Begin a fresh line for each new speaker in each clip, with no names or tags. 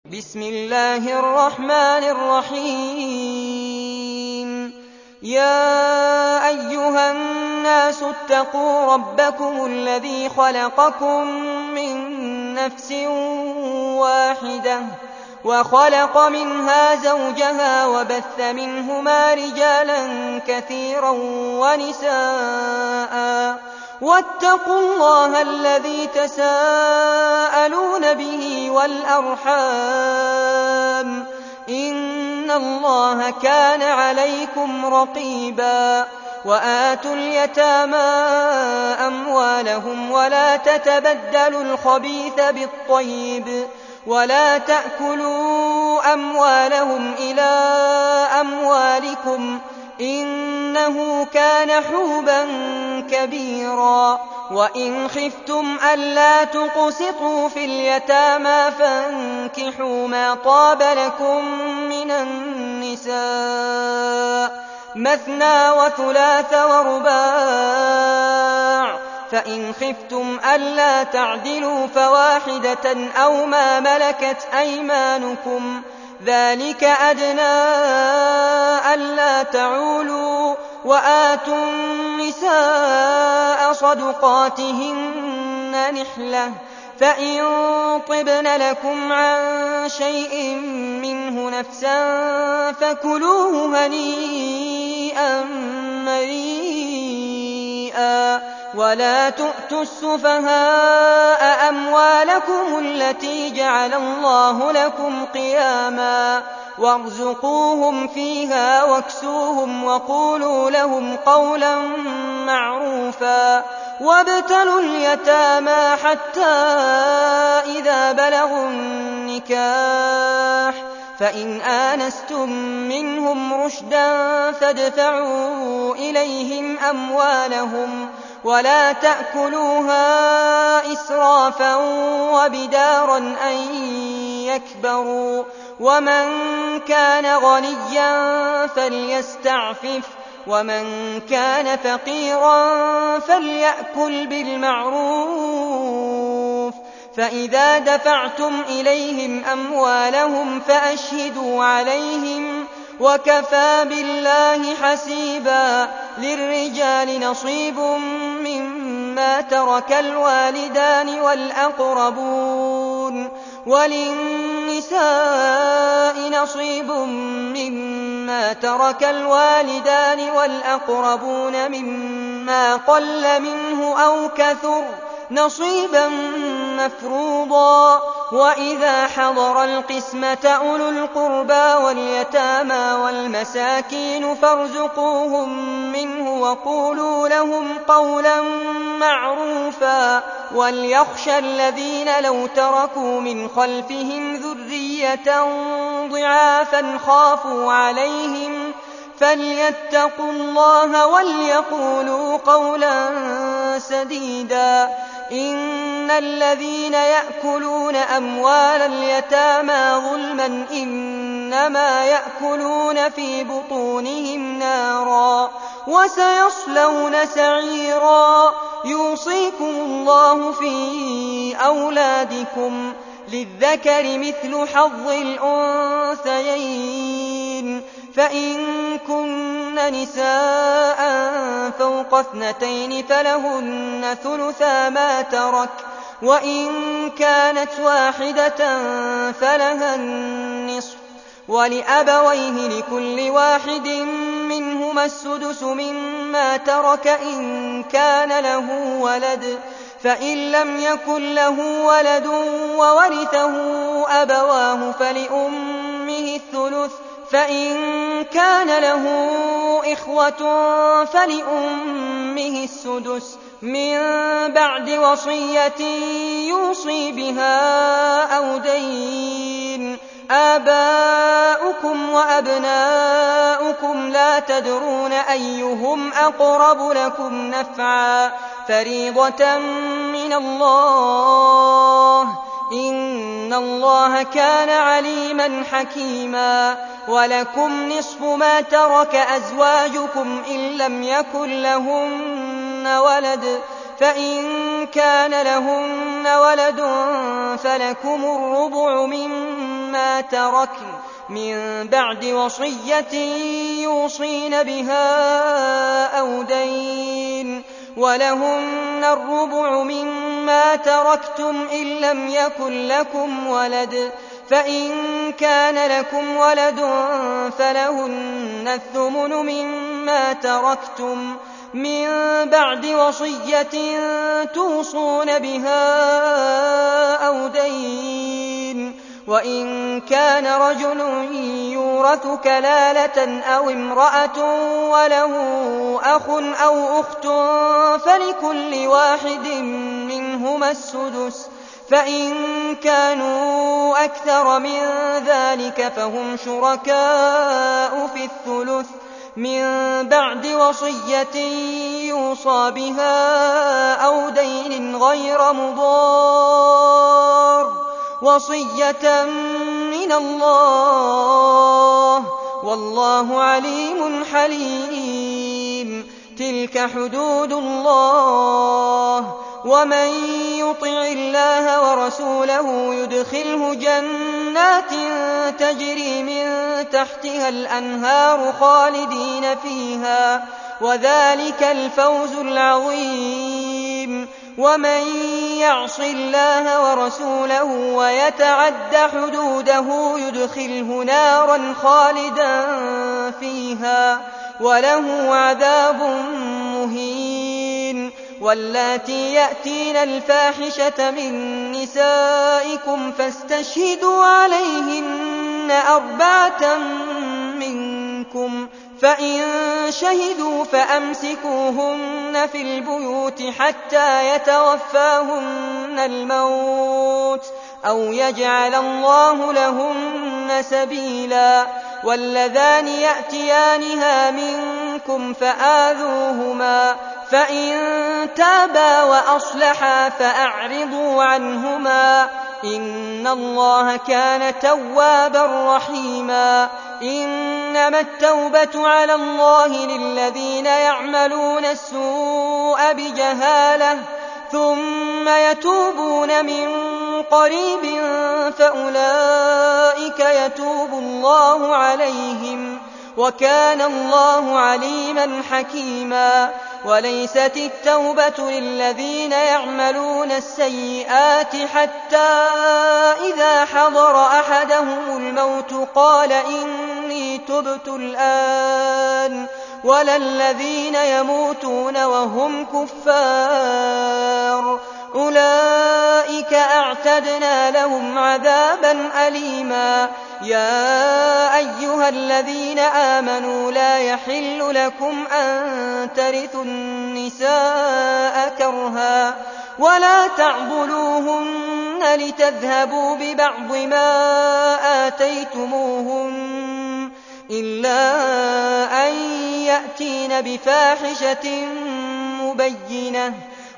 بسم الله الرحمن الرحيم. يا أيها الناس اتقوا ربكم الذي خلقكم من نفس واحدة وخلق منها زوجها وبث منهما رجالا كثيرا ونساء واتقوا الله الذي تساءلون به والأرحام إن الله كان عليكم رقيبا. وآتوا اليتامى أموالهم ولا تتبدلوا الخبيث بالطيب ولا تأكلوا أموالهم إلى أموالكم إنه كان حوبا كبيرا. وإن خفتم ألا تقسطوا في اليتامى فانكحوا ما طاب لكم من النساء مثنى وثلاث ورباع، فإن خفتم ألا تعدلوا فواحدة أو ما ملكت أيمانكم ذلك أدنى ألا تعولوا. وآتوا النساء صدقاتهن نحلة، فإن طبن لكم عن شيء منه نفسا فكلوه هنيئا مريئا. ولا تؤتوا السفهاء أموالكم التي جعل الله لكم قياما وارزقوهم فيها واكسوهم وقولوا لهم قولا معروفا. وابتلوا اليتامى حتى إذا بلغوا النكاح فإن آنستم منهم رشدا فادفعوا إليهم أموالهم ولا تأكلوها إسرافا وبدارا أن يكبروا. ومن كان غنيا فليستعفف ومن كان فقيرا فليأكل بالمعروف. فإذا دفعتم إليهم أموالهم فأشهدوا عليهم وكفى بالله حسيبا. للرجال نصيب مما ترك الوالدان والأقربون وللنساء نصيب مما ترك الوالدان والأقربون مما قل منه أو كثر نصيبا مفروضا. وإذا حضر القسمة أولو القربى واليتامى والمساكين فارزقوهم منه وقولوا لهم قولا معروفا. وليخشى الذين لو تركوا من خلفهم ذرية ضعافا خافوا عليهم فليتقوا الله وليقولوا قولا سديدا. إن الذين يأكلون أموال اليتامى ظلما إنما يأكلون في بطونهم نارا وسيصلون سعيرا. يوصيكم الله في أولادكم للذكر مثل حظ الأنثيين فإن كن نساء فوق 2 فلهن ثلثا ما ترك وإن كانت واحدة فلها النصف ولأبويه لكل واحد منهما السدس مما ترك إن كان له ولد فإن لم يكن له ولد وورثه أبواه فلأمه الثلث فإن كان له إخوة فلأمه السدس من بعد وصية يوصي بها أو دين. آباؤكم وأبناؤكم لا تدرون أيهم أقرب لكم نفعا فريضة من الله إن الله كان عليما حكيما. ولكم نصف ما ترك أزواجكم إن لم يكن لهن ولد فإن كان لهن ولد فلكم الربع مما مما تركن من بعد وصية يوصين بها أو دين، ولهن الربع مما تركتم إن لم يكن لكم ولد، فإن كان لكم ولد فلهن الثمن مما تركتم من بعد وصية توصون بها أو دين. وإن كان رجل يورث كلالة أو امرأة وله أخ أو أخت فلكل واحد منهما السدس، فإن كانوا أكثر من ذلك فهم شركاء في الثلث من بعد وصية يوصى بها أو دين غير مضار، وصية من الله، والله عليم حليم. تلك حدود الله، ومن يطع الله ورسوله يدخله جنات تجري من تحتها الأنهار خالدين فيها، وذلك الفوز العظيم. ومن يعص الله ورسوله ويتعد حدوده يدخله نارا خالدا فيها وله عذاب مهين. واللاتي يأتين الفاحشة من نسائكم فاستشهدوا عليهن 4 منكم، فإن شهدوا فأمسكوهن في البيوت حتى يتوفاهن الموت أو يجعل الله لهن سبيلا. واللذان يأتيانها منكم فآذوهما، فإن تابا وأصلحا فأعرضوا عنهما، إن الله كان توابا رحيما. إنما التوبة على الله للذين يعملون السوء بجهالة ثم يتوبون من قريب فأولئك يتوب الله عليهم، وكان الله عليما حكيما. وليست التوبة للذين يعملون السيئات حتى إذا حضر أحدهم الموت قال إني تبت الآن، ولا الذين يموتون وهم كفار، أولئك أعتدنا لهم عذابا أليما. يا أيها الذين آمنوا لا يحل لكم أن ترثوا النساء كرها ولا تعضلوهن لتذهبوا ببعض ما آتيتموهن إلا أن يأتين بفاحشة مبينة،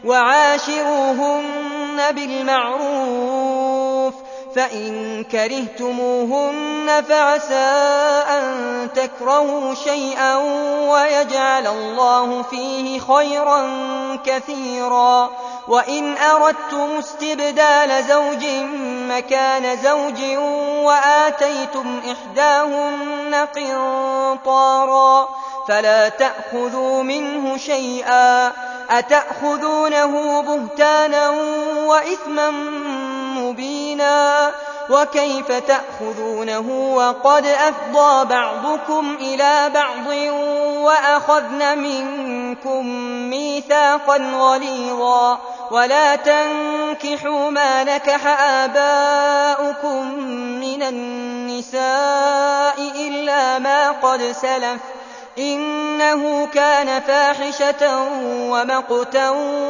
وعاشروهن بالمعروف، فإن كرهتموهن فعسى أن تكرهوا شيئا ويجعل الله فيه خيرا كثيرا. وإن أردتم استبدال زوج مكان زوج وآتيتم إحداهن قنطارا فلا تأخذوا منه شيئا، أتأخذونه بهتانا وإثما مبينا، وكيف تأخذونه وقد أفضى بعضكم إلى بعض وأخذن منكم ميثاقا غليظا. ولا تنكحوا ما نكح آباؤكم من النساء إلا ما قد سلف، إنه كان فاحشة ومقتا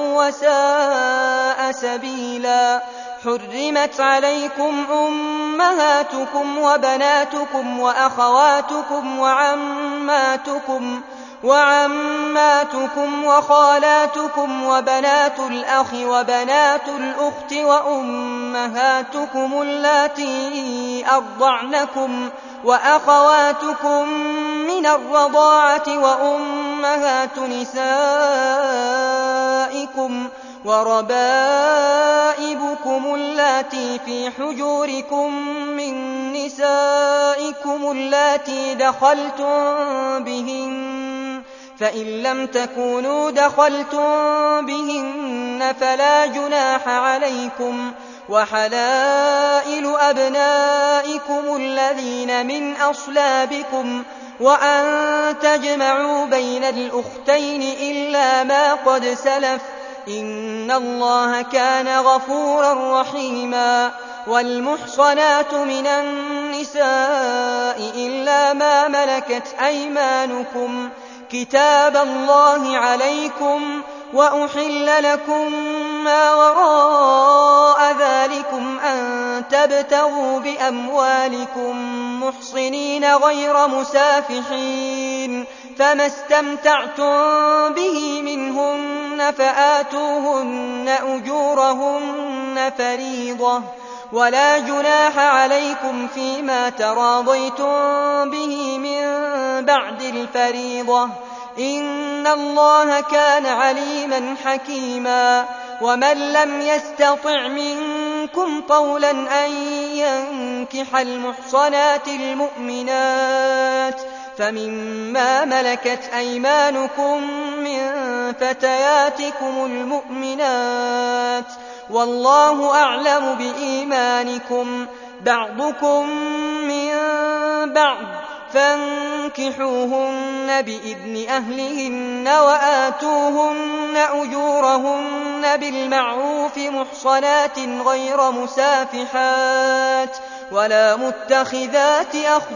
وساء سبيلا. حرمت عليكم أمهاتكم وبناتكم وأخواتكم وعماتكم وخالاتكم وبنات الأخ وبنات الأخت وأمهاتكم اللاتي أرضعنكم وأخواتكم من الرضاعة وأمهات نسائكم وربائبكم اللاتي في حجوركم من نسائكم اللاتي دخلتم بهن، فإن لم تكونوا دخلتم بهن فلا جناح عليكم، وحلائل أبنائكم الذين من أصلابكم، وأن تجمعوا بين الأختين إلا ما قد سلف، إن الله كان غفورا رحيما. والمحصنات من النساء إلا ما ملكت أيمانكم، كتاب الله عليكم، وأحل لكم ما وراء ذلكم أن تبتغوا بأموالكم محصنين غير مسافحين، فما استمتعتم به منهن فآتوهن أجورهن فريضة، ولا جناح عليكم فيما تراضيتم به من بعد الفريضة، إن الله كان عليما حكيما. ومن لم يستطع منكم طولا أن ينكح المحصنات المؤمنات فمما ملكت أيمانكم من فتياتكم المؤمنات، والله أعلم بإيمانكم، بعضكم من بعض، فانكحوهن بإذن أهلهن وآتوهن أجورهن بالمعروف محصنات غير مسافحات ولا متخذات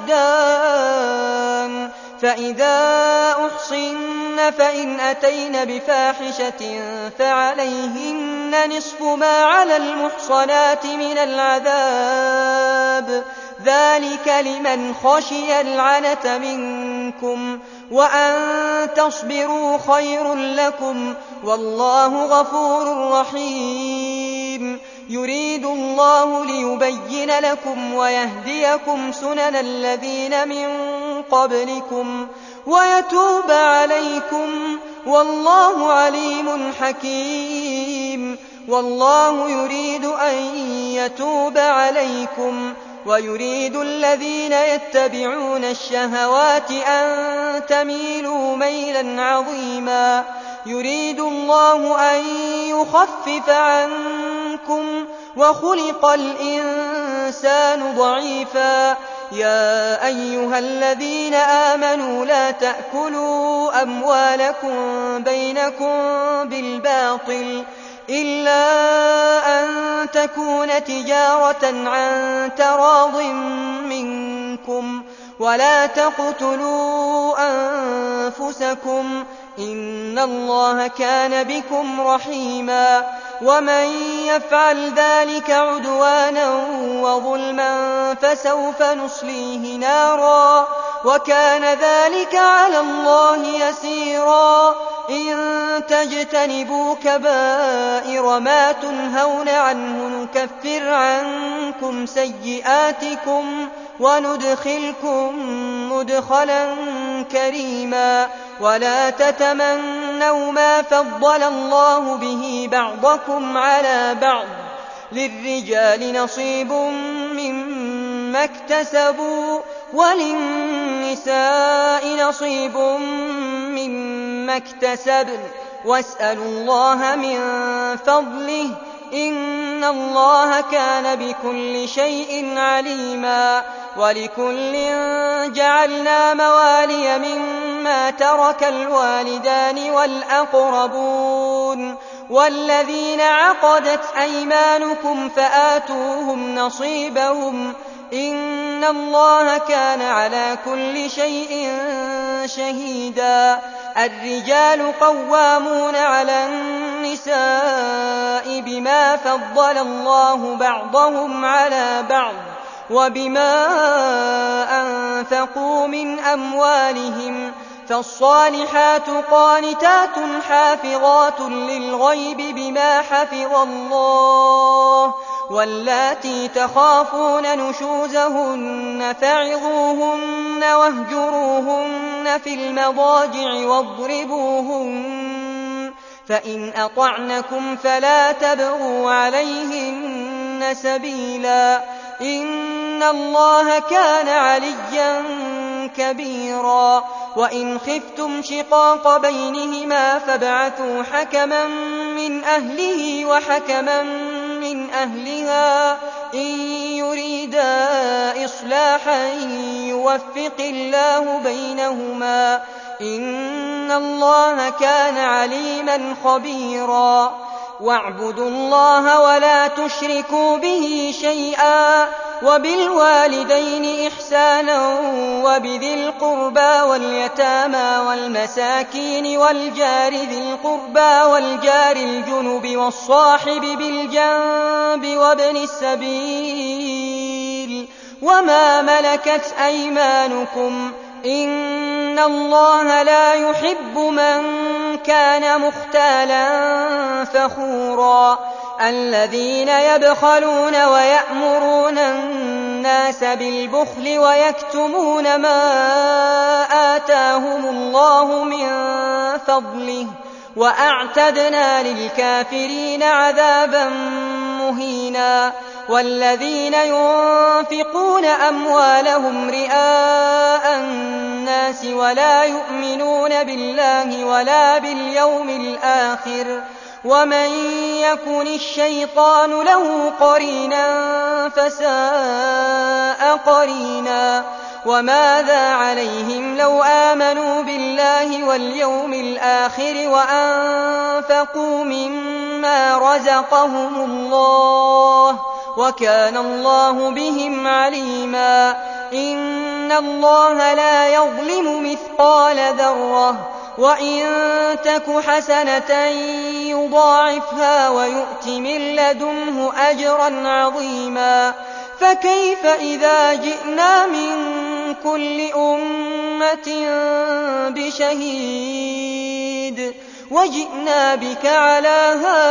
أخدان، فإذا أحصن فإن أتين بفاحشة فعليهن نصف ما على المحصنات من العذاب، ذلك لمن خشي العنة منكم، وأن تصبروا خير لكم، والله غفور رحيم. يريد الله ليبين لكم ويهديكم سنن الذين من قبلكم ويتوب عليكم، والله عليم حكيم. والله يريد أن يتوب عليكم، ويريد الذين يتبعون الشهوات أن تميلوا ميلا عظيما. يريد الله أن يخفف عنكم، وخلق الإنسان ضعيفا. يا أيها الذين آمنوا لا تأكلوا أموالكم بينكم بالباطل إلا أن تكون تجارة عن تراض منكم، ولا تقتلوا أنفسكم، إن الله كان بكم رحيما. ومن يفعل ذلك عدوانا وظلما فسوف نصليه نارا، وكان ذلك على الله يسيرا. إن تجتنبوا كبائر ما تنهون عنه نكفر عنكم سيئاتكم وندخلكم مدخلا كريما. ولا تتمنوا ما فضل الله به بعضكم على بعض، للرجال نصيب مما اكتسبوا وللنساء نصيب مما اكتسبن، واسألوا الله من فضله، إن الله كان بكل شيء عليما. ولكل جعلنا موالي مما ترك الوالدان والأقربون والذين عقدت أيمانكم فآتوهم نصيبهم، إن الله كان على كل شيء شهيدا. الرجال قوامون على النساء بما فضل الله بعضهم على بعض وبما أنفقوا من أموالهم، فالصالحات قانتات حافظات للغيب بما حفظ الله، واللاتي تخافون نشوزهن فعظوهن واهجروهن في المضاجع واضربوهن، فإن أطعنكم فلا تبغوا عليهن سبيلا، إن إن الله كان عليا كبيرا وإن خفتم شقاق بينهما فابعثوا حكما من أهله وحكما من أهلها إن يريدا إصلاحا يوفق الله بينهما إن الله كان عليما خبيرا واعبدوا الله ولا تشركوا به شيئا وبالوالدين إحسانا وبذي القربى واليتامى والمساكين والجار ذي القربى والجار الجنب والصاحب بالجنب وابن السبيل وما ملكت أيمانكم إن الله لا يحب من كان مختالا فخورا الذين يبخلون ويأمرون الناس بالبخل ويكتمون ما آتاهم الله من فضله وأعتدنا للكافرين عذابا مهينا والذين ينفقون أموالهم رئاء الناس ولا يؤمنون بالله ولا باليوم الآخر ومن يكن الشيطان له قرينا فساء قرينا وماذا عليهم لو آمنوا بالله واليوم الآخر وأنفقوا مما رزقهم الله وكان الله بهم عليما إن الله لا يظلم مثقال ذرة وإن تك حسنة يضاعفها ويؤت من لدنه أجرا عظيما فكيف إذا جئنا من كل أمة بشهيد وجئنا بك على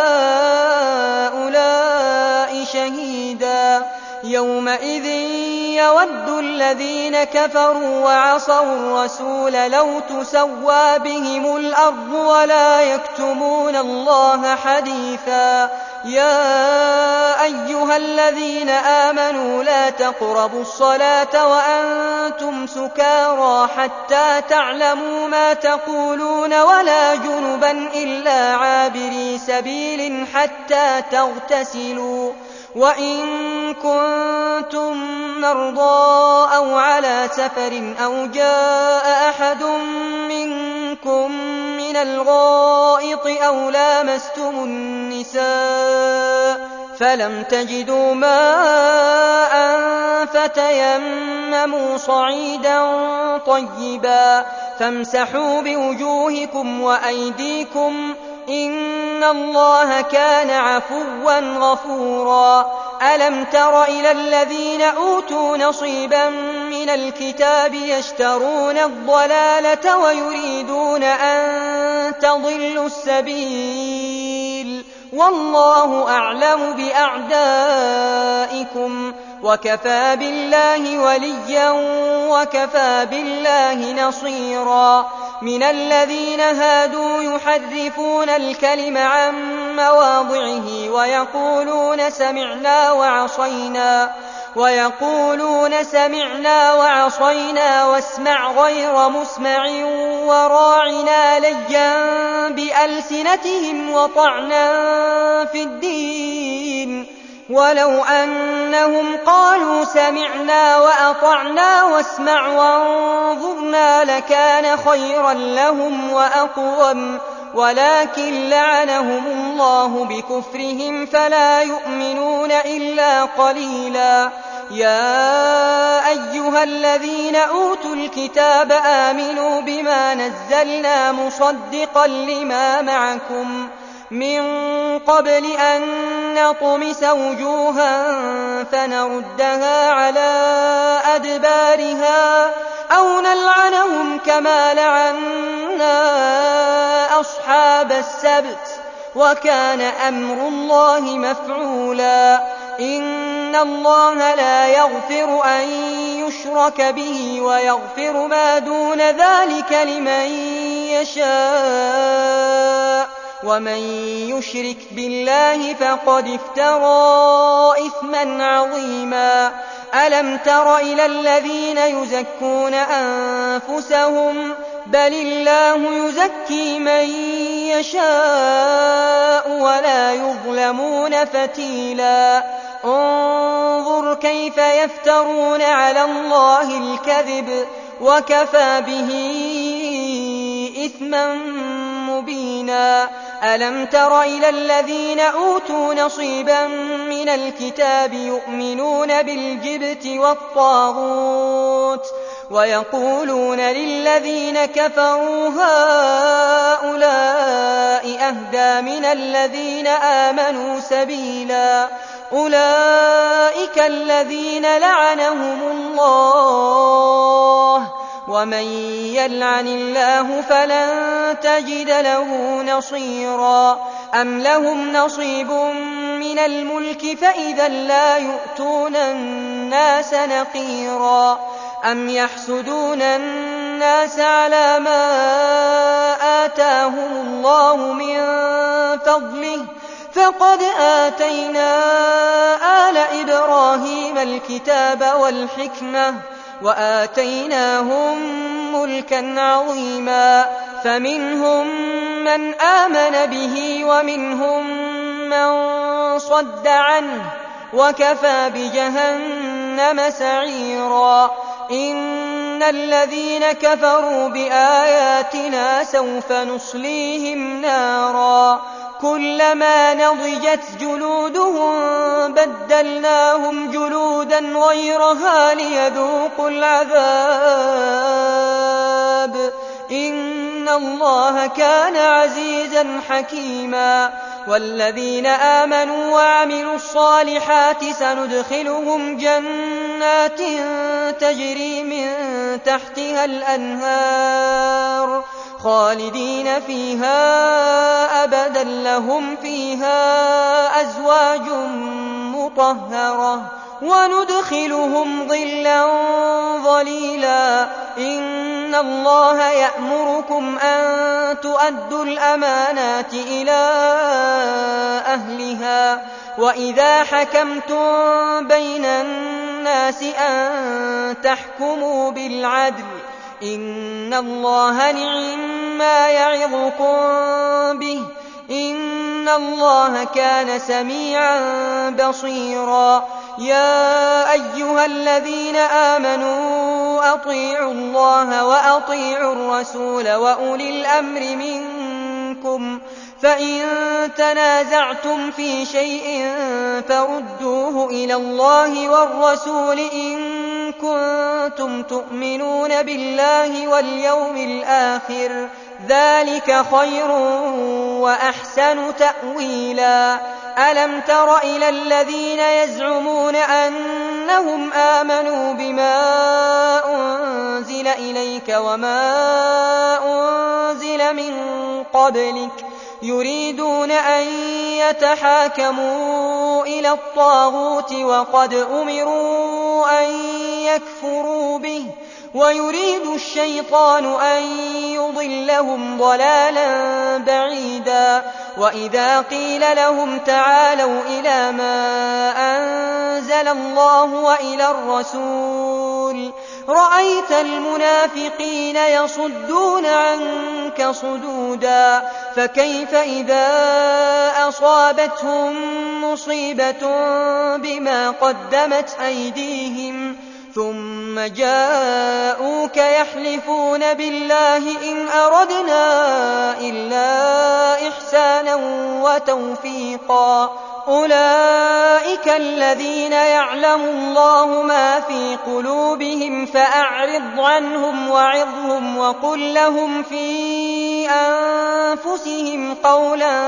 هؤلاء شهيدا يومئذ يود الذين كفروا وعصوا الرسول لو تسوى بهم الأرض ولا يكتمون الله حديثا يا أيها الذين آمنوا لا تقربوا الصلاة وأنتم سكارى حتى تعلموا ما تقولون ولا جنبا إلا عابري سبيل حتى تغتسلوا وإن كنتم مرضى أو على سفر أو جاء أحد منكم من الغائط أو لامستم النساء فلم تجدوا ماء فتيمموا صعيدا طيبا فامسحوا بوجوهكم وأيديكم إن الله كان عفوا غفورا ألم تر إلى الذين أوتوا نصيبا من الكتاب يشترون الضلالة ويريدون أن تضلوا السبيل والله أعلم بأعدائكم وكفى بالله وليا وكفى بالله نصيرا من الذين هادوا يحرفون الكلم عن مواضعه ويقولون سمعنا وعصينا واسمع غير مسمع وراعنا ليا بألسنتهم وطعنا في الدين ولو أنهم قالوا سمعنا وأطعنا واسمع وانظرنا لكان خيرا لهم وأقوم ولكن لعنهم الله بكفرهم فلا يؤمنون إلا قليلا يا أيها الذين أوتوا الكتاب آمنوا بما نزلنا مصدقا لما معكم من قبل أن نطمس وجوها فنردها على أدبارها أو نلعنهم كما لعنا أصحاب السبت وكان أمر الله مفعولا إن الله لا يغفر أن يشرك به ويغفر ما دون ذلك لمن يشاء ومن يشرك بالله فقد افترى إثما عظيما ألم تر إلى الذين يزكون أنفسهم بل الله يزكي من يشاء ولا يظلمون فتيلا انظر كيف يفترون على الله الكذب وكفى به إثما مبينا ألم تر إلى الذين أوتوا نصيبا من الكتاب يؤمنون بالجبت والطاغوت ويقولون للذين كفروا هؤلاء أهدى من الذين آمنوا سبيلا أولئك الذين لعنهم الله ومن يلعن الله فلن تجد له نصيرا أم لهم نصيب من الملك فإذا لا يؤتون الناس نقيرا أم يحسدون الناس على ما آتاهم الله من فضله فقد آتينا آل إبراهيم الكتاب والحكمة وآتيناهم ملكا عظيما فمنهم من آمن به ومنهم من صد عنه وكفى بجهنم سعيرا إن الذين كفروا بآياتنا سوف نصليهم نارا كلما نضجت جلودهم بدلناهم جلودا غيرها ليذوقوا العذاب إن الله كان عزيزا حكيما والذين آمنوا وعملوا الصالحات سندخلهم جنات تجري من تحتها الأنهار خالدين فيها أبدا لهم فيها أزواج مطهرة وندخلهم ظلا ظليلا إن الله يأمركم أن تؤدوا الأمانات إلى أهلها وإذا حكمتم بين الناس أن تحكموا بالعدل إن الله نعما يعظكم به إن الله كان سميعا بصيرا يا أيها الذين آمنوا أطيعوا الله وأطيعوا الرسول وأولي الأمر منكم فإن تنازعتم في شيء فردوه إلى الله والرسول إن كنتم تؤمنون بالله واليوم الآخر ذلك خير وأحسن تأويلا ألم تر إلى الذين يزعمون أنهم آمنوا بما أنزل إليك وما أنزل من قبلك يريدون أن يتحاكموا إلى الطاغوت وقد أمروا أن يكفروا به ويريد الشيطان أن يضلهم ضلالا بعيدا وإذا قيل لهم تعالوا إلى ما أنزل الله وإلى الرسول رأيت المنافقين يصدون عنك صدودا فكيف إذا أصابتهم مصيبة بما قدمت أيديهم ثم جاءوك يحلفون بالله إن أردنا إلا إحسانا وتوفيقا أولئك الذين يعلم الله ما في قلوبهم فأعرض عنهم وعظهم وقل لهم في أنفسهم قولا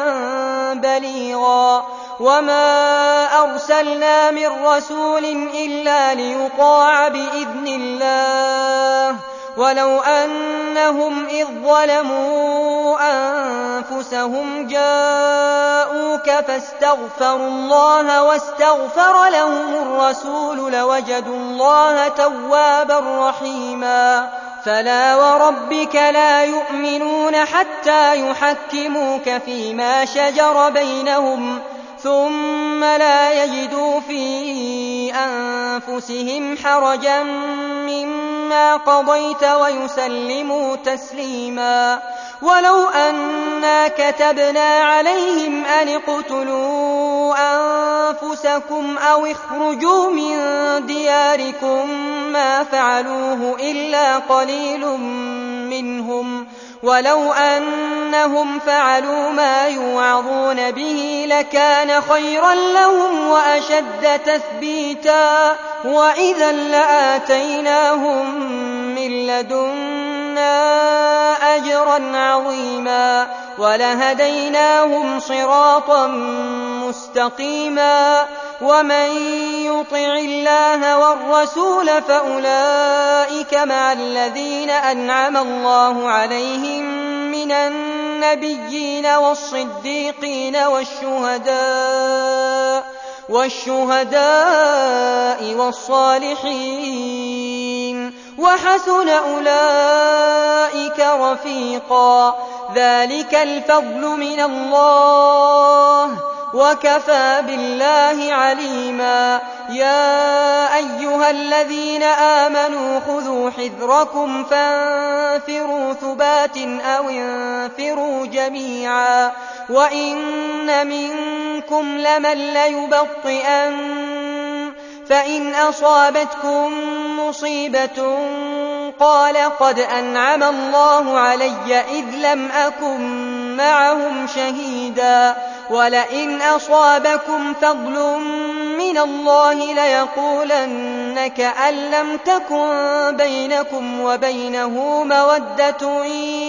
بليغا وما أرسلنا من رسول إلا ليطاع بإذن الله ولو أنهم إذ ظلموا أنفسهم جاءوك فاستغفروا الله واستغفر لهم الرسول لوجدوا الله توابا رحيما فلا وربك لا يؤمنون حتى يحكموك فيما شجر بينهم ثم لا يجدوا في أنفسهم حرجا مما قضيت ويسلموا تسليما. ولو أنا كتبنا عليهم أن اقتلوا أنفسكم أو اخرجوا من دياركم ما فعلوه إلا قليل منهم، ولو أنهم فعلوا ما يوعظون به لكان خيرا لهم وأشد تثبيتا، وإذا لآتيناهم من لدنا أجرا عظيما ولهديناهم صراطا مستقيما. ومن يطع الله والرسول فأولئك مع الذين أنعم الله عليهم من النبيين والصديقين والشهداء والصالحين، وحسن أولئك رفيقا. ذلك الفضل من الله وكفى بالله عليما. يا أيها الذين آمنوا خذوا حذركم فانفروا ثبات أو انفروا جميعا. وإن منكم لمن ليبطئن فإن أصابتكم مصيبة قال قد أنعم الله علي إذ لم أكن معهم شهيدا، ولئن أصابكم فضل من الله ليقولن كأن لم تكن بينكم وبينه مودة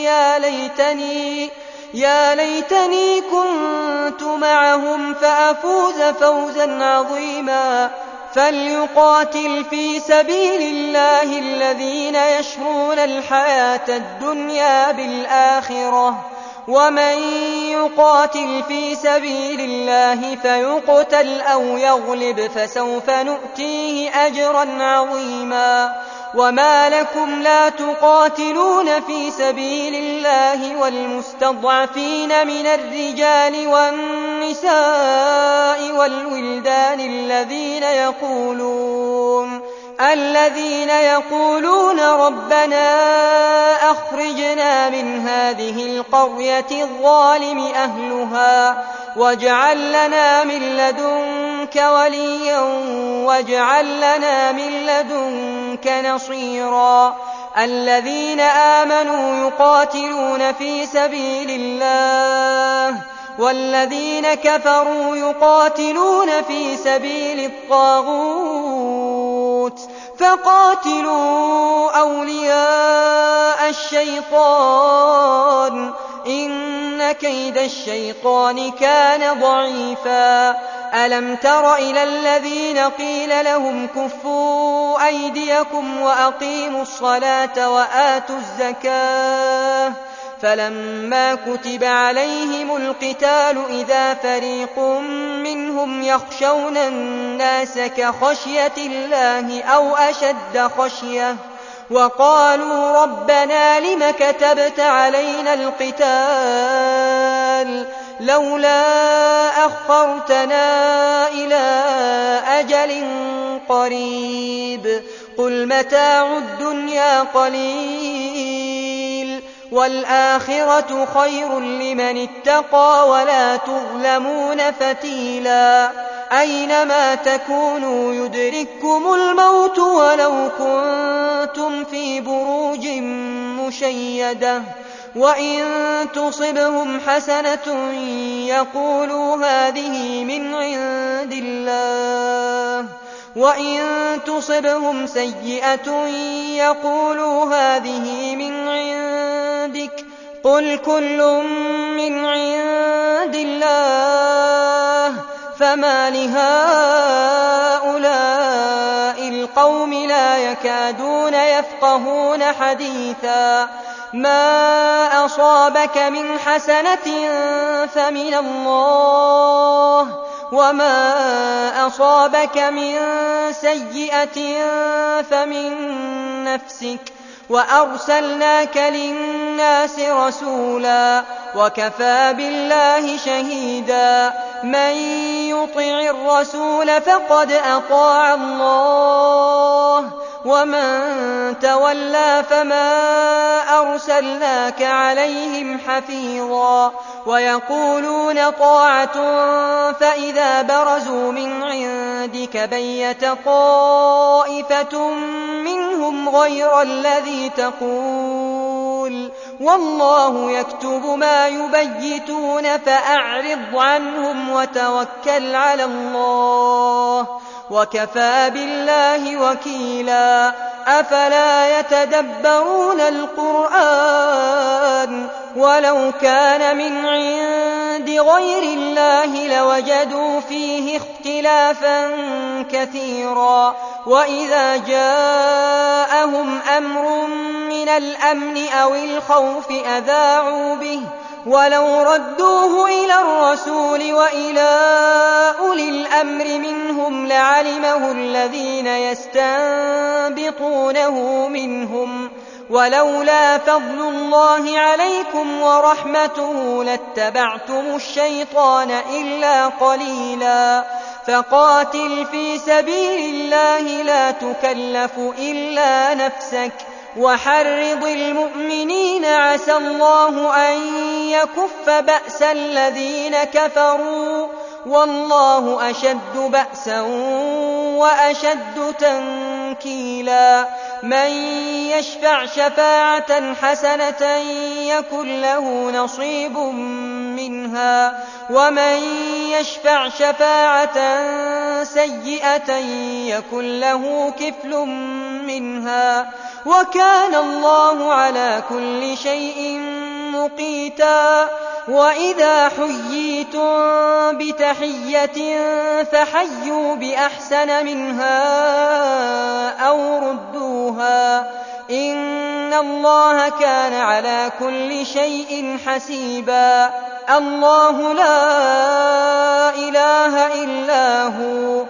يا ليتني كنت معهم فأفوز فوزا عظيما. فليقاتل في سبيل الله الذين يشرون الحياة الدنيا بالآخرة، ومن يقاتل في سبيل الله فيقتل أو يغلب فسوف نؤتيه أجرا عظيما. وما لكم لا تقاتلون في سبيل الله والمستضعفين من الرجال والنساء والولدان الذين يقولون ربنا أخرجنا من هذه القرية الظالم أهلها واجعل لنا من لدنك وليا واجعل لنا من لدنك نصيرا. الذين آمنوا يقاتلون في سبيل الله والذين كفروا يقاتلون في سبيل الطاغوت فقاتلوا أولياء الشيطان إن كيد الشيطان كان ضعيفا. ألم تر إلى الذين قيل لهم كفوا أيديكم وأقيموا الصلاة وآتوا الزكاة فلما كتب عليهم القتال إذا فريق منهم يخشون الناس كخشية الله أو أشد خشية وقالوا ربنا لم كتبت علينا القتال لولا أخرتنا إلى أجل قريب قل متاع الدنيا قليل والآخرة خير لمن اتقى ولا تظلمون فتيلا. أينما تكونوا يدرككم الموت ولو كنتم في بروج مشيدة وإن تصبهم حسنة يقولوا هذه من عند الله وإن تصبهم سيئة يقولوا هذه من عندك قل كل من عند الله فما لهؤلاء القوم لا يكادون يفقهون حديثا. ما أصابك من حسنة فمن الله وما أصابك من سيئة فمن نفسك وأرسلناك للناس رسولا وكفى بالله شهيدا. من يطع الرسول فقد أطاع الله ومن تولى فما أرسلناك عليهم حفيظا ويقولون طاعة فإذا برزوا من عندك بيت طائفة منهم غير الذي تقول والله يكتب ما يبيتون فأعرض عنهم وتوكل على الله وكفى بالله وكيلا أفلا يتدبرون القرآن ولو كان من عند غير الله لوجدوا فيه اختلافا كثيرا وإذا جاءهم أمر من الأمن أو الخوف أذاعوا به ولو ردوه إلى الرسول وإلى أولي الأمر منهم لعلمه الذين يستنبطونه منهم ولولا فضل الله عليكم ورحمته لاتبعتم الشيطان إلا قليلا فقاتل في سبيل الله لا تكلف إلا نفسك وحرض المؤمنين عسى الله أن يكف بأس الذين كفروا والله أشد بأسا وأشد تنكيلا من يشفع شفاعة حسنة يكن له نصيب منها ومن يشفع شفاعة سيئة يكن له كفل منها وكان الله على كل شيء مقيتا وإذا حييتم بتحية فحيوا بأحسن منها أو ردوها إن الله كان على كل شيء حسيبا الله لا إله إلا هو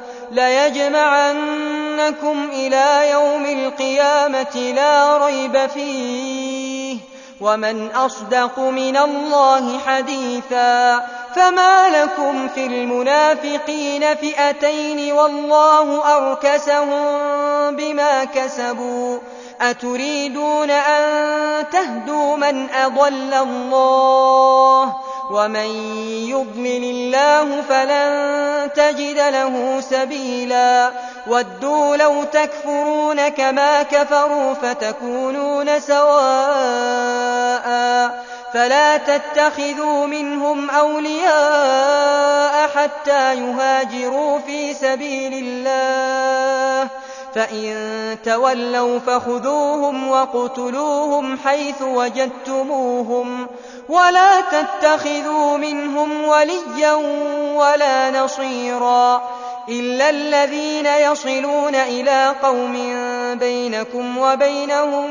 ليجمعنكم إلى يوم القيامة لا ريب فيه ومن أصدق من الله حديثا فما لكم في المنافقين فئتين والله أركسهم بما كسبوا أتريدون أن تهدوا من أضل الله ومن يضلل الله فلن تجد له سبيلا ودوا لو تكفرون كما كفروا فتكونون سواء فلا تتخذوا منهم أولياء حتى يهاجروا في سبيل الله فإن تولوا فخذوهم وقتلوهم حيث وجدتموهم ولا تتخذوا منهم وليا ولا نصيرا إلا الذين يصلون إلى قوم بينكم وبينهم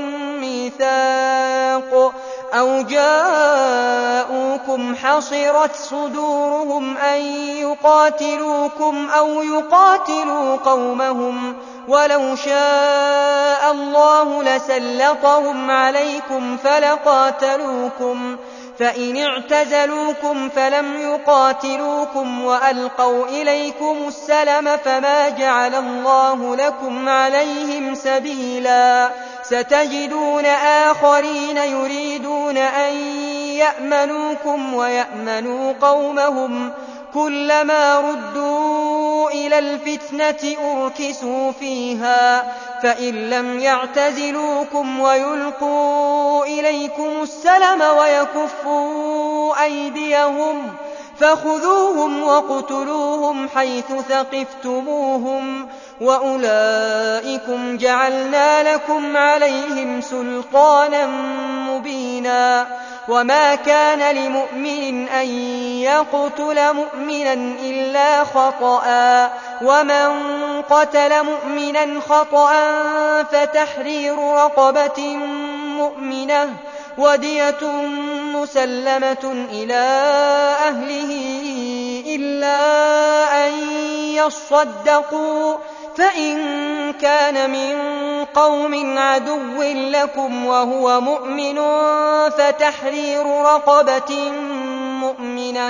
ميثاق أو جاءوكم حصرت صدورهم أن يقاتلوكم أو يقاتلوا قومهم ولو شاء الله لسلطهم عليكم فلقاتلوكم فإن اعتزلوكم فلم يقاتلوكم وألقوا إليكم السلم فما جعل الله لكم عليهم سبيلا ستجدون آخرين يريدون أن يأمنوكم ويأمنوا قومهم كلما ردوا إلى الفتنة أركسوا فيها فإن لم يعتزلوكم ويلقوا إليكم السلم ويكفوا أيديهم فخذوهم وقتلوهم حيث ثقفتموهم وأولئكم جعلنا لكم عليهم سلطانا مبينا وما كان لمؤمن أن يقتل مؤمنا إلا خطأ ومن قتل مؤمنا خطأ فتحرير رقبة مؤمنة ودية مسلمة إلى أهله إلا أن يصدقوا فإن كان من قوم عدو لكم وهو مؤمن فتحرير رقبة مؤمنة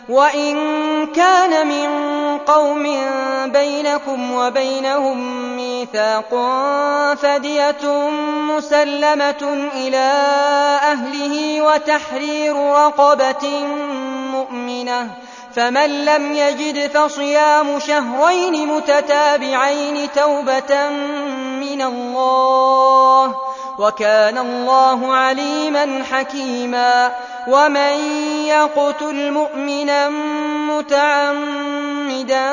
وإن كان من قوم بينكم وبينهم ميثاق فدية مسلمة إلى أهله وتحرير رقبة مؤمنة، فمن لم يجد فصيام شهرين متتابعين توبة من الله، وكان الله عليما حكيما. ومن يقتل مؤمنا متعمدا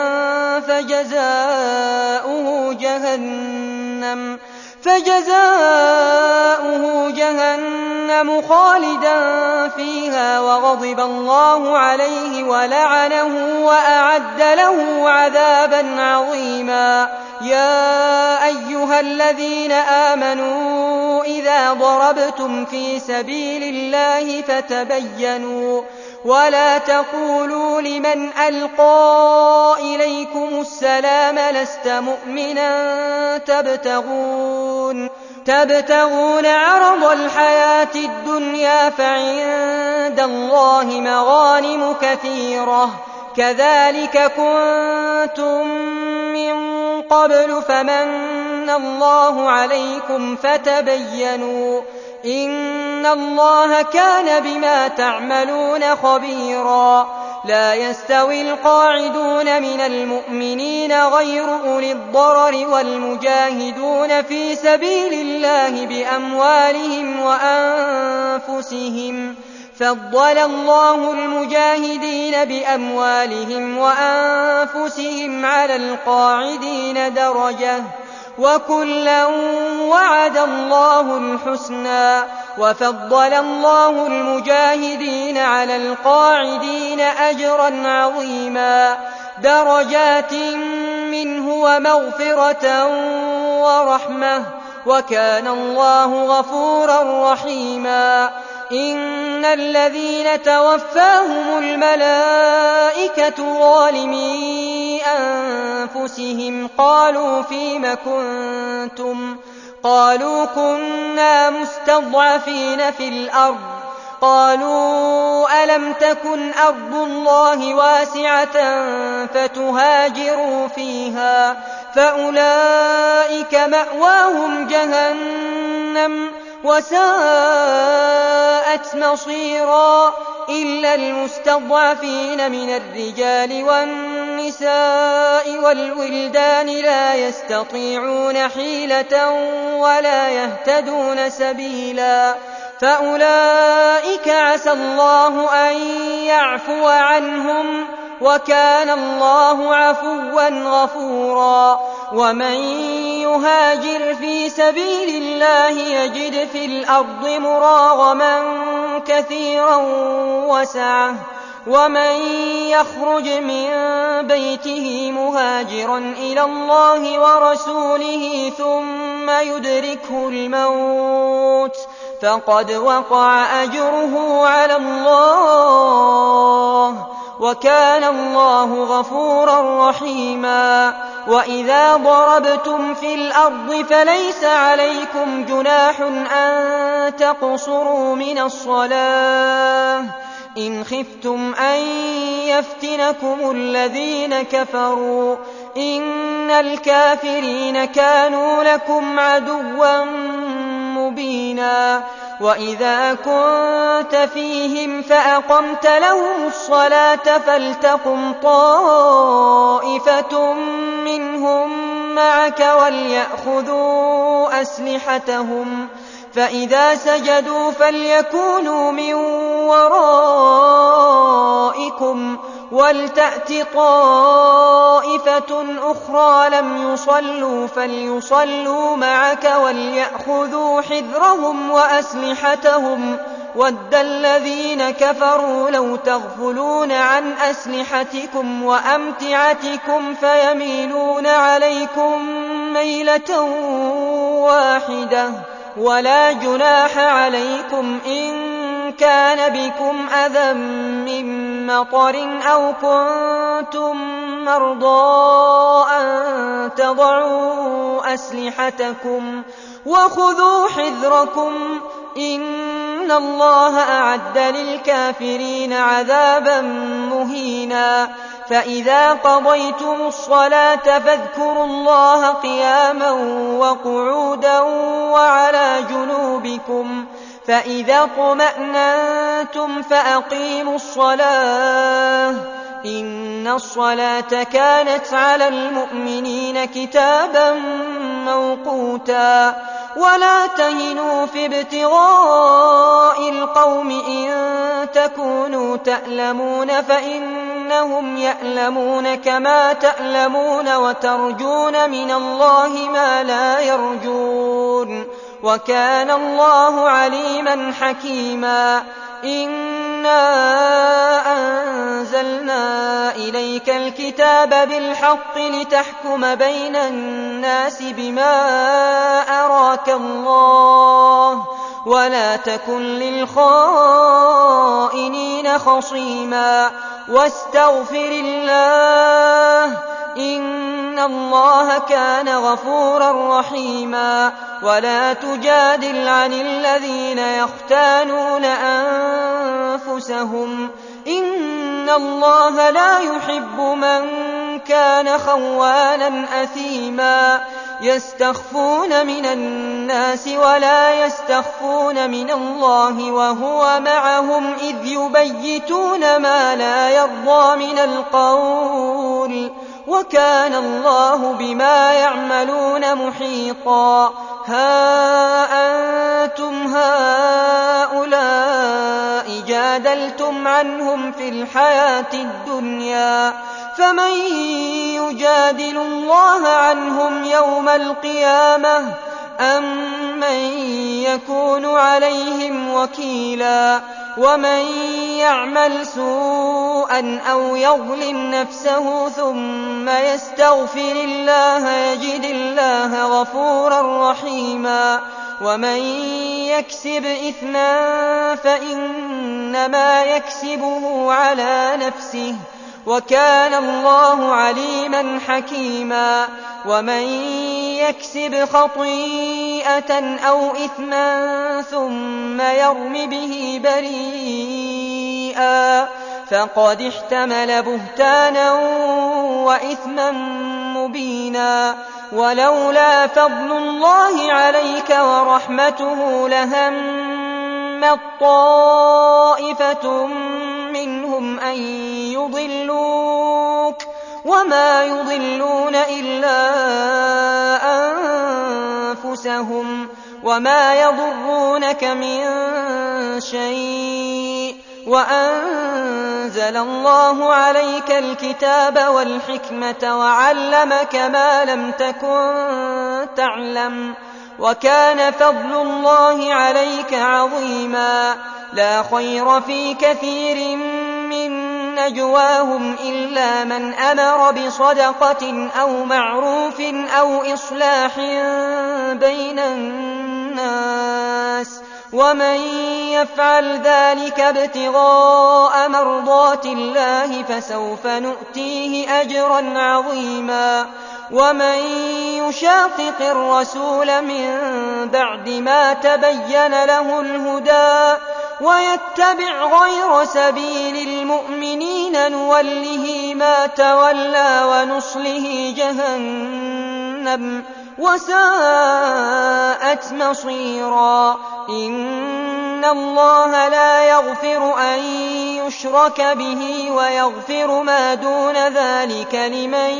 فجزاؤه جهنم خالدا فيها وغضب الله عليه ولعنه وأعد له عذابا عظيما. يا أيها الذين آمنوا إذا ضربتم في سبيل الله فتبينوا ولا تقولوا لمن ألقى إليكم السلام لست مؤمنا تبتغون عرض الحياة الدنيا فعند الله مغانم كثيرة كذلك كنتم من قبل فمن الله عليكم فتبينوا إن الله كان بما تعملون خبيرا. لا يستوي القاعدون من المؤمنين غير أولي الضرر والمجاهدون في سبيل الله بأموالهم وأنفسهم، فضل الله المجاهدين بأموالهم وأنفسهم على القاعدين درجة، وكلا وعد الله الحسنى، وفضل الله المجاهدين على القاعدين أجرا عظيما، درجات منه ومغفرة ورحمة، وكان الله غفورا رحيما. إن الذين توفاهم الملائكة ظالمي أنفسهم قالوا فيم كنتم؟ قالوا كنا مستضعفين في الأرض. قالوا ألم تكن أرض الله واسعة فتهاجروا فيها فأولئك مأواهم جهنم وساءت مصيرا. إلا المستضعفين من الرجال والنساء والولدان لا يستطيعون حيلة ولا يهتدون سبيلا، فأولئك عسى الله أن يعفو عنهم، وكان الله عفوا غفورا. ومن يهاجر في سبيل الله يجد في الأرض مراغما كثيرا وسعة، ومن يخرج من بيته مهاجرا إلى الله ورسوله ثم يدركه الموت فقد وقع أجره على الله، وكان الله غفورا رحيما. وإذا ضربتم في الأرض فليس عليكم جناح أن تقصروا من الصلاة إن خفتم أن يفتنكم الذين كفروا إن الكافرين كانوا لكم عدوا مبينا. وإذا كنت فيهم فأقمت لهم الصلاة فلتقم طائفة منهم معك وليأخذوا أسلحتهم، فإذا سجدوا فليكونوا من ورائكم ولتأت طائفة أخرى لم يصلوا فليصلوا معك وليأخذوا حذرهم وأسلحتهم. ود الذين كفروا لو تغفلون عن أسلحتكم وأمتعتكم فيميلون عليكم ميلة واحدة، ولا جناح عليكم إن كان بكم أذى من مطر أو كنتم مرضى أن تضعوا أسلحتكم وخذوا حذركم إن إن الله أعد للكافرين عذابا مهينا. فإذا قضيتم الصلاة فاذكروا الله قياما وقعودا وعلى جنوبكم، فإذا اطمأننتم فأقيموا الصلاة إن الصلاة كانت على المؤمنين كتابا موقوتا. ولا تهنوا في ابتغاء القوم إن تكونوا تألمون فإنهم يألمون كما تألمون وترجون من الله ما لا يرجون، وكان الله عليما حكيما. إنا أنزلنا إليك الكتاب بالحق لتحكم بين الناس بما أراك الله ولا تكن للخائنين خصيما، واستغفر الله إن الله كان غفورا رحيما. ولا تجادل عن الذين يختانون أنفسهم إن الله لا يحب من كان خوانا أثيما. يستخفون من الناس ولا يستخفون من الله وهو معهم إذ يبيتون ما لا يرضى من القول، وكان الله بما يعملون محيطا. ها أنتم هؤلاء جادلتم عنهم في الحياة الدنيا، فمن يجادل الله عنهم يوم القيامة أم من يكون عليهم وكيلا؟ ومن يعمل سوءا أو يظلم نفسه ثم يستغفر الله يجد الله غفورا رحيما. ومن يكسب إثما فإنما يكسبه على نفسه، وكان الله عليما حكيما. ومن يكسب خطيئة أو إثما ثم يرم به بريئا فقد احتمل بهتانا وإثما مبينا. ولولا فضل الله عليك ورحمته لهمت طائفة منهم أن يضلوك وما يضلون إلا أنفسهم وما يضرونك من شيء، وأنزل الله عليك الكتاب والحكمة وعلمك ما لم تكن تعلم، وكان فضل الله عليك عظيما. لا خير في كثير من نجواهم إلا من أمر بصدقة أو معروف أو إصلاح بين الناس، ومن يفعل ذلك ابتغاء مرضات الله فسوف نؤتيه أجرا عظيما. ومن يشاقق الرسول من بعد ما تبين له الهدى ويتبع غير سبيل المؤمنين نوله ما تولى ونصله جهنم وساءت مصيرا. إن الله لا يغفر أن يشرك به ويغفر ما دون ذلك لمن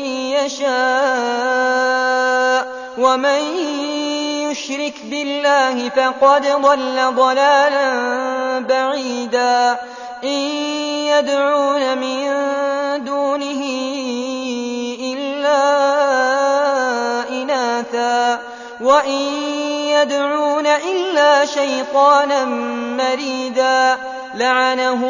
يشاء، ومن يشرك بالله فقد ضل ضلالا بعيدا. إن يدعون من دونه إلا إناثا وإن يدعون إلا شيطانا مريدا لعنه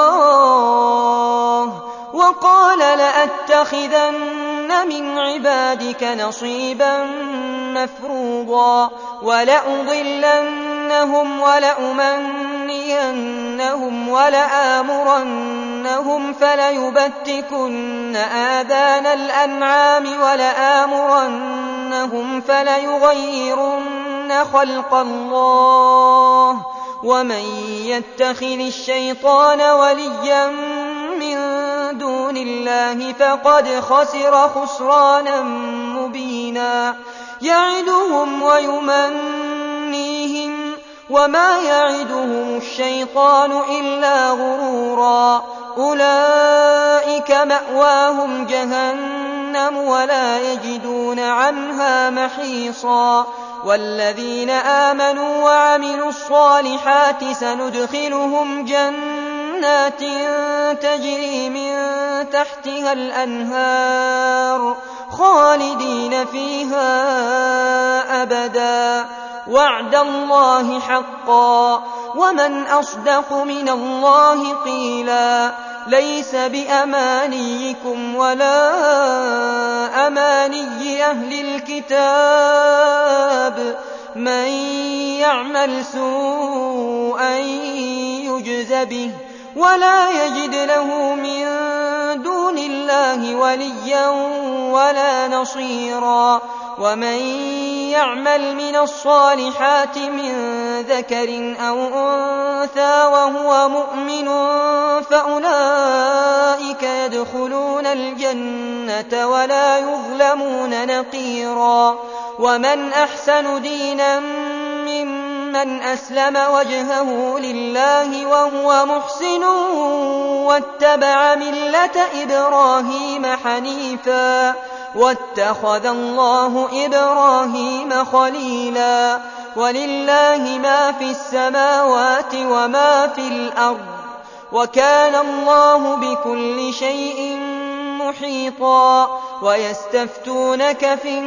الله وقال لأتخذن من عبادك نصيبا مفروضا ولأضلنهم ولأمنينهم ولآمرنهم فليبتكن آذان الأنعام ولآمرنهم فليغيرن خلق الله ومن يتخذ الشيطان وليا من دون الله فقد خسر خسرانا مبينا يعدهم ويمنيهم وما يعدهم الشيطان إلا غرورا أولئك مأواهم جهنم ولا يجدون عنها محيصا والذين آمنوا وعملوا الصالحات سندخلهم جنات تجري من تحتها الأنهار خالدين فيها أبدا وعد الله حقا ومن أصدق من الله قيلا ليس بأمانيكم ولا أماني أهل الكتاب من يعمل سوءا يجز به ولا يجد له من دون الله وليا ولا نصيرا ومن يعمل من الصالحات من ذكر أو أنثى وهو مؤمن فأولئك يدخلون الجنة ولا يظلمون نقيرا ومن أحسن دينا ممن أسلم وجهه لله وهو محسن واتبع ملة إبراهيم حنيفا واتخذ الله إبراهيم خليلا ولله ما في السماوات وما في الأرض وكان الله بكل شيء محيطا ويستفتونك في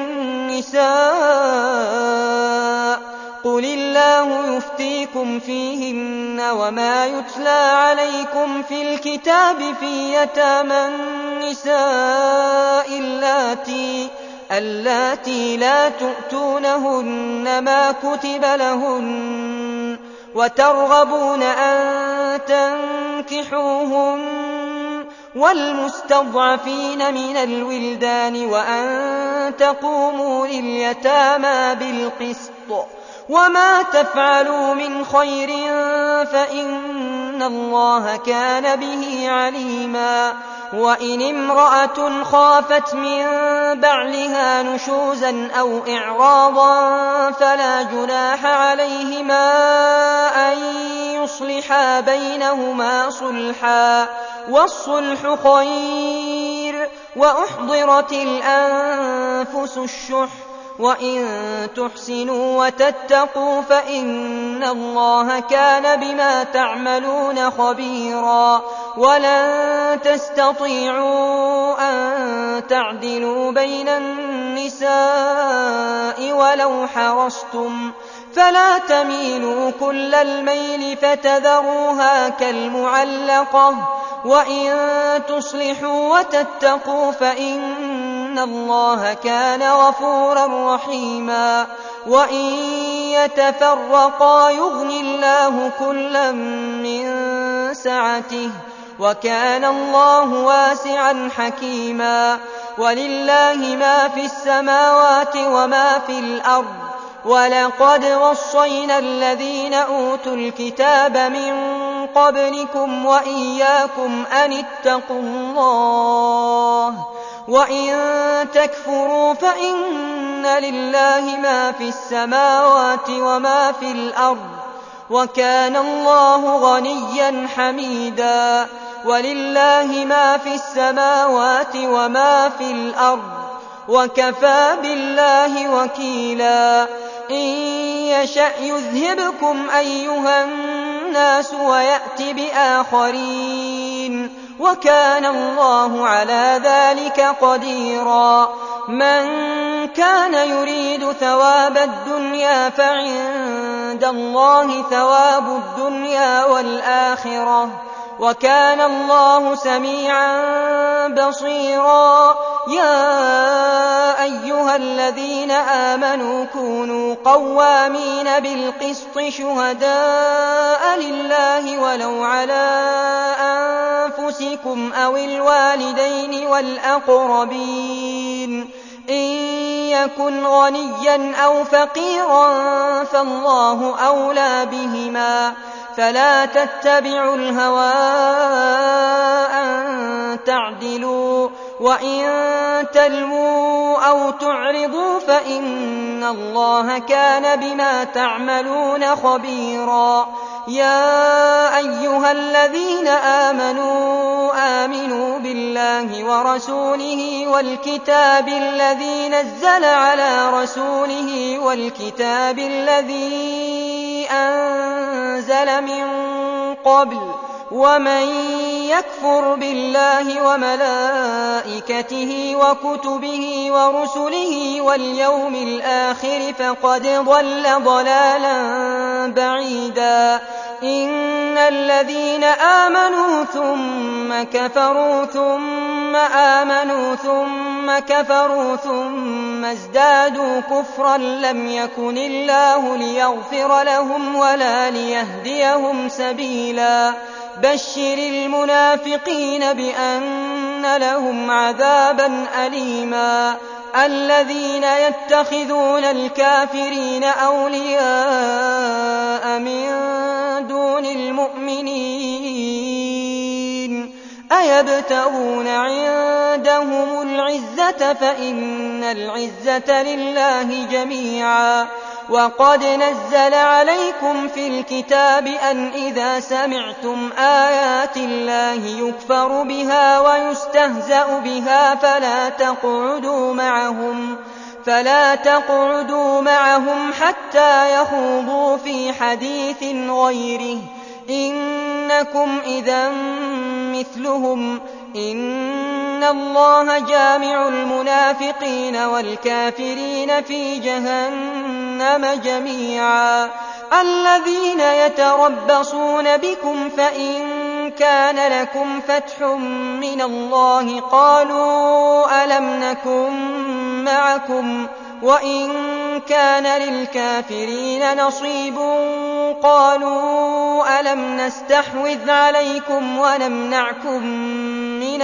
النساء قل الله يفتيكم فيهن وما يتلى عليكم في الكتاب في يتامى النساء اللاتي لا تؤتونهن ما كتب لهن وترغبون أن تنكحوهن والمستضعفين من الولدان وأن تقوموا لليتامى بالقسط وما تفعلوا من خير فإن الله كان به عليما وإن امرأة خافت من بعلها نشوزا أو إعراضا فلا جناح عليهما أن يصلحا بينهما صلحا والصلح خير وأحضرت الأنفس الشح وإن تحسنوا وتتقوا فإن الله كان بما تعملون خبيرا ولن تستطيعوا أن تعدلوا بين النساء ولو حرصتم فلا تميلوا كل الميل فتذروها كالمعلقة وإن تصلحوا وتتقوا فإن الله كان غفورا رحيما وإن يتفرقا يغني الله كلا من سعته وكان الله واسعا حكيما ولله ما في السماوات وما في الأرض ولقد وصينا الذين أوتوا الكتاب من قبلكم وإياكم أن اتقوا الله وإن تكفروا فإن لله ما في السماوات وما في الأرض وكان الله غنيا حميدا ولله ما في السماوات وما في الأرض وكفى بالله وكيلا إن يشأ يذهبكم أيها الناس ويأت بآخرين وكان الله على ذلك قديرا من كان يريد ثواب الدنيا فعند الله ثواب الدنيا والآخرة وكان الله سميعا بصيرا يا أيها الذين آمنوا كونوا قوامين بالقسط شهداء لله ولو على أنفسكم أو الوالدين والأقربين إن يكن غنيا أو فقيرا فالله أولى بهما فلا تتبعوا الهوى أن تعدلوا وإن تلووا أو تعرضوا فإن الله كان بما تعملون خبيرا. يا أيها الذين آمنوا بالله ورسوله والكتاب الذي نزل على رسوله والكتاب الذي أنزل من قبل ومن يكفر بالله وملائكته وكتبه ورسله واليوم الآخر فقد ضل ضلالا بعيدا. إن الذين آمنوا ثم كفروا ثم آمنوا ثم كفروا ثم ازدادوا كفرا لم يكن الله ليغفر لهم ولا ليهديهم سبيلا. بشر المنافقين بأن لهم عذابا أليما. الذين يتخذون الكافرين أولياء من دون المؤمنين أيبتغون عندهم العزة فإن العزة لله جميعا. وقد نزل عليكم في الكتاب أن إذا سمعتم آيات الله يكفر بها ويستهزأ بها فلا تقعدوا معهم حتى يخوضوا في حديث غيره إنكم إذا مثلهم. إن الله جامع المنافقين والكافرين في جهنم جميعا. الذين يتربصون بكم فإن كان لكم فتح من الله قالوا ألم نكن معكم وإن كان للكافرين نصيب قالوا ألم نستحوذ عليكم ونمنعكم من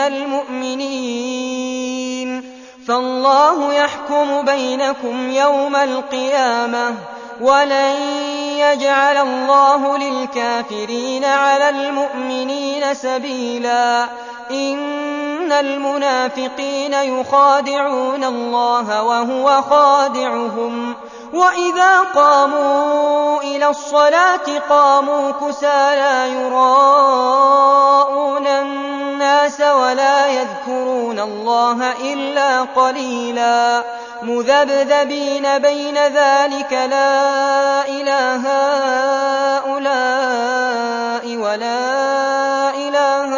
المؤمنين فالله يحكم بينكم يوم القيامة ولن يجعل الله للكافرين على المؤمنين سبيلا. إن المنافقين يخادعون الله وهو خادعهم وإذا قاموا إلى الصلاة قاموا كسالى يراءون الناس ولا يذكرون الله إلا قليلا. مذبذبين بين ذلك لا إله هؤلاء ولا إله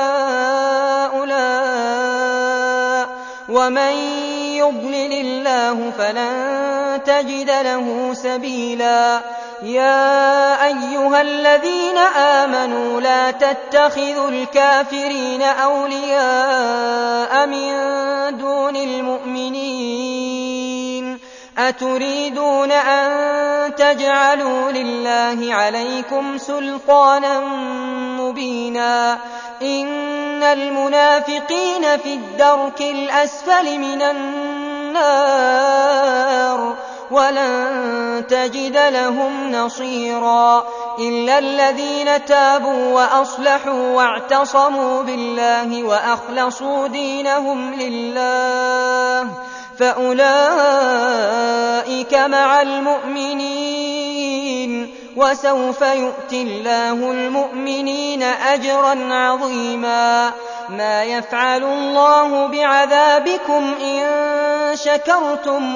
هؤلاء ومن يضلل الله فلن تجد له سبيلا. يا أيها الذين آمنوا لا تتخذوا الكافرين أولياء من دون المؤمنين أتريدون أن تجعلوا لله عليكم سلطانا مبينا. إن المنافقين في الدرك الأسفل من النار ولن تجد لهم نصيرا إلا الذين تابوا وأصلحوا واعتصموا بالله وأخلصوا دينهم لله فأولئك مع المؤمنين وسوف يؤتي الله المؤمنين أجرا عظيما. ما يفعل الله بعذابكم إن شكرتم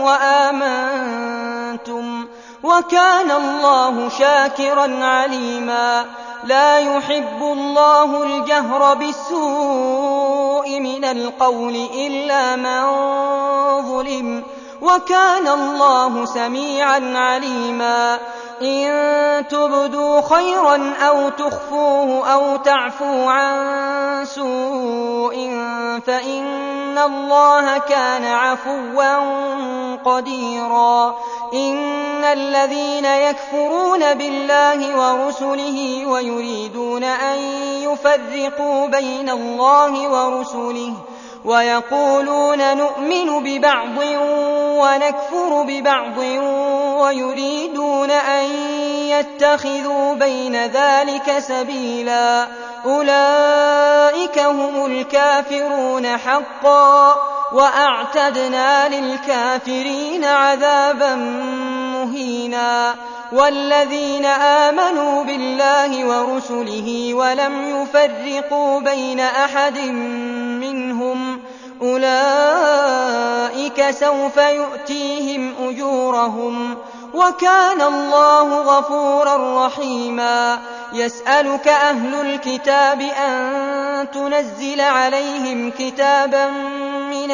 وآمنتم وكان الله شاكرا عليما. لا يحب الله الجهر بالسوء من القول إلا من ظلم وكان الله سميعا عليما. إن تبدوا خيرا أو تخفوه أو تعفوا عن سوء فإن الله كان عفوا قديرا. إن الذين يكفرون بالله ورسله ويريدون أن يفرقوا بين الله ورسله ويقولون نؤمن ببعض ونكفر ببعض ويريدون أن يتخذوا بين ذلك سبيلا أولئك هم الكافرون حقا وأعتدنا للكافرين عذابا مهينا والذين آمنوا بالله ورسله ولم يفرقوا بين أحد منهم أولئك سوف يؤتيهم أجورهم وكان الله غفورا رحيما يسألك أهل الكتاب أن تنزل عليهم كتابا من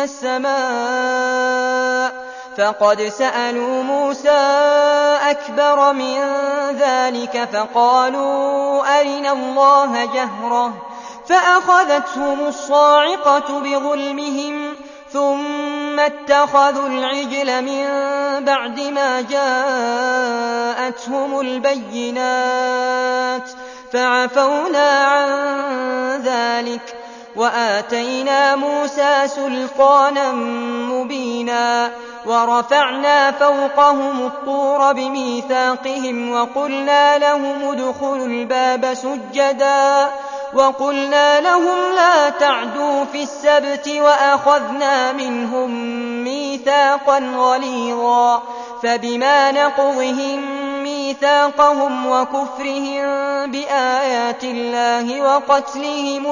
السماء فقد سألوا موسى أكبر من ذلك فقالوا أرنا الله جهرة فأخذتهم الصاعقة بظلمهم ثم اتخذوا العجل من بعد ما جاءتهم البينات فعفونا عن ذلك وآتينا موسى سلطانا مبينا ورفعنا فوقهم الطور بميثاقهم وقلنا لهم ادخلوا الباب سجدا وقلنا لهم لا تعدوا في السبت وأخذنا منهم ميثاقا غليظا فبما نقضهم ميثاقهم وكفرهم بآيات الله وقتلهم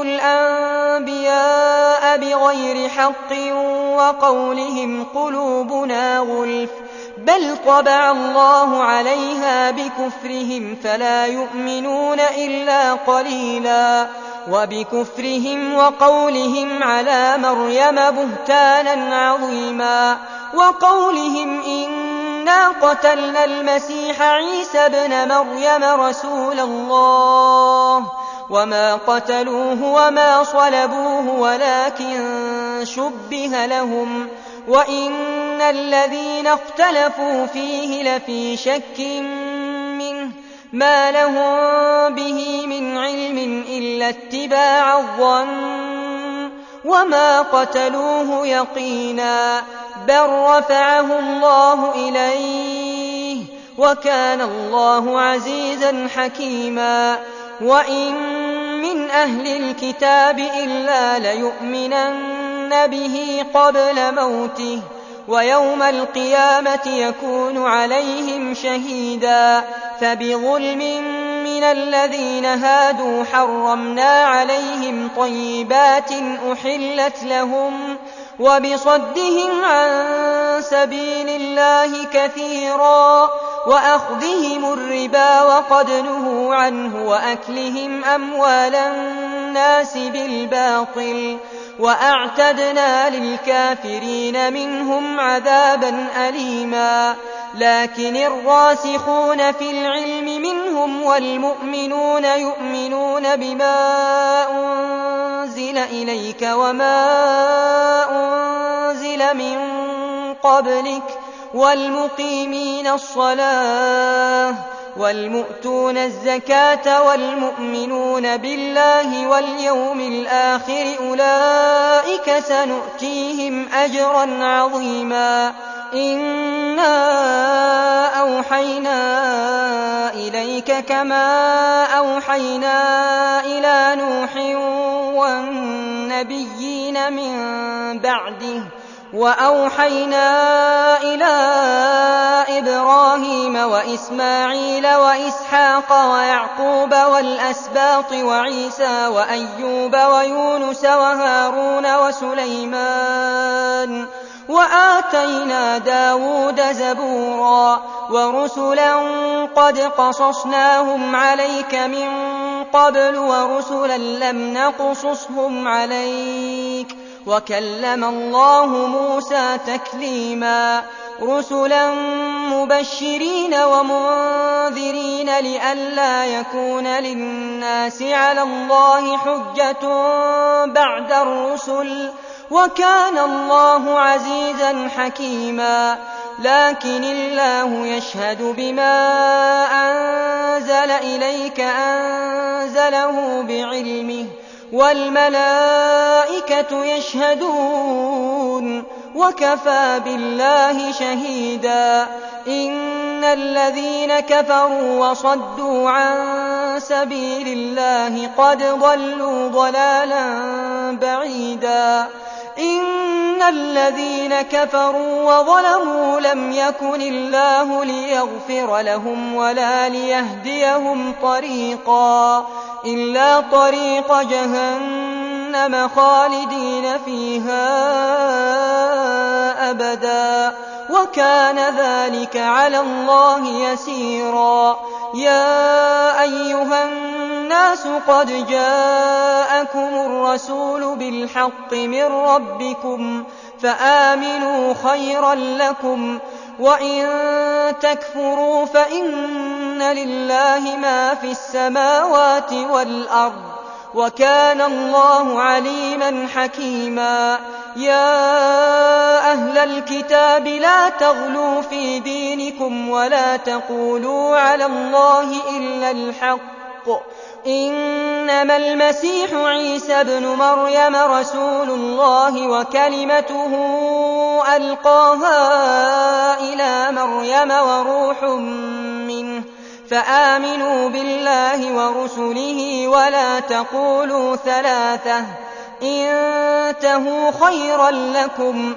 الأنبياء بغير حق وقولهم قلوبنا غلف بل طبع الله عليها بكفرهم فلا يؤمنون إلا قليلا وبكفرهم وقولهم على مريم بهتانا عظيما وقولهم إنا قتلنا المسيح عيسى ابن مريم رسول الله وما قتلوه وما صلبوه ولكن شبه لهم وإن الذين اختلفوا فيه لفي شك منه ما لهم به من علم إلا اتباع الظن وما قتلوه يقينا بل رفعه الله إليه وكان الله عزيزا حكيما وإن من أهل الكتاب إلا ليؤمنن به قبل موته ويوم القيامة يكون عليهم شهيدا فبظلم من الذين هادوا حرمنا عليهم طيبات أحلت لهم وبصدهم عن سبيل الله كثيرا وأخذهم الربا وقد نهوا عنه وأكلهم أموال الناس بالباطل وأعتدنا للكافرين منهم عذابا أليما لكن الراسخون في العلم منهم والمؤمنون يؤمنون بما أنزل إليك وما أنزل من قبلك والمقيمين الصلاة والمؤتون الزكاة والمؤمنون بالله واليوم الآخر أولئك سنؤتيهم أجرا عظيما إنا أوحينا إليك كما أوحينا إلى نوح والنبيين من بعده وأوحينا إلى إبراهيم وإسماعيل وإسحاق ويعقوب والأسباط وعيسى وأيوب ويونس وهارون وسليمان وآتينا داود زبورا ورسلا قد قصصناهم عليك من قبل ورسلا لم نقصصهم عليك وكلم الله موسى تكليما رسلا مبشرين ومنذرين لئلا يكون للناس على الله حجة بعد الرسل وكان الله عزيزا حكيما لكن الله يشهد بما أنزل إليك أنزله بعلمه والملائكة يشهدون وكفى بالله شهيدا. إن الذين كفروا وصدوا عن سبيل الله قد ضلوا ضلالا بعيدا. إن الذين كفروا وظلموا لم يكن الله ليغفر لهم ولا ليهديهم طريقا إلا طريق جهنم خالدين فيها أبدا وكان ذلك على الله يسيرا. يا أيها الناس قد جاءكم الرسول بالحق من ربكم فآمنوا خيرا لكم وإن تكفروا فإن لله ما في السماوات والأرض وكان الله عليما حكيما. يا أهل الكتاب لا تغلوا في دينكم ولا تقولوا على الله إلا الحق إنما المسيح عيسى ابن مريم رسول الله وكلمته ألقاها إلى مريم وروح منه فآمنوا بالله ورسله ولا تقولوا ثلاثة انتهوا خيرا لكم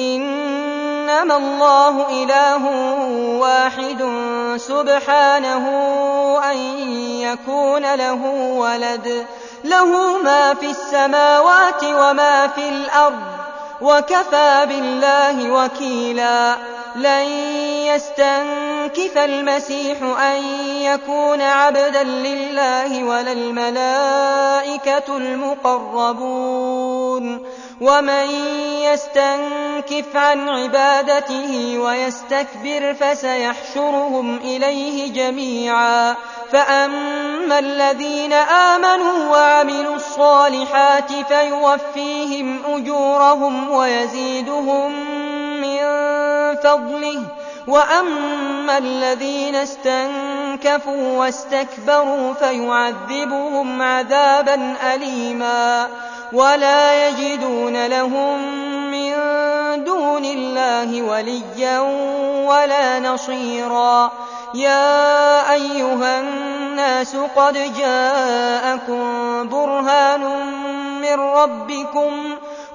إنما الله إله واحد سبحانه أن يكون له ولد له ما في السماوات وما في الأرض وكفى بالله وكيلا. لن يستنكف المسيح أن يكون عبدا لله ولا الملائكة المقربون ومن يستنكف عن عبادته ويستكبر فسيحشرهم إليه جميعا. فأما الذين آمنوا وعملوا الصالحات فيوفيهم أجورهم ويزيدهم من فضله وأما الذين استنكفوا واستكبروا فيعذبهم عذابا أليما ولا يجدون لهم من دون الله وليا ولا نصيرا. يا أيها الناس قد جاءكم برهان من ربكم